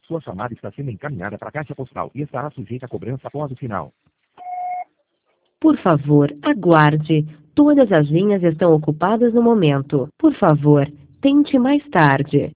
Sua chamada está sendo encaminhada para a caixa postal e estará sujeita a cobrança após o sinal. Por favor, aguarde. Todas as linhas estão ocupadas no momento. Por favor, tente mais tarde.